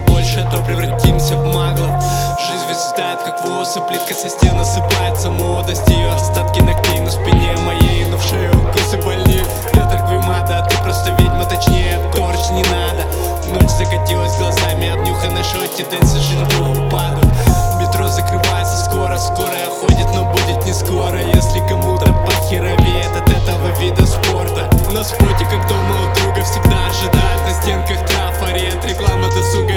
больше, то превратимся в маглов. Жизнь взлетает, как волосы, плитка со стен осыпается. Молодость ее остатки ногтей на спине моей, но в шею укусы больнее. Ветер Гвимада, ты просто ведьма, точнее торч не надо. Ночь закатилась глазами, обнюханной шоти, дэнсы жильбу упаду. Метро закрывается скоро, скорая ходит, но будет не скоро. Если кому-то похеровеет от этого вида спорта. На споте, как дома у друга, всегда ожидают на стенках трафарет. Реклама досуга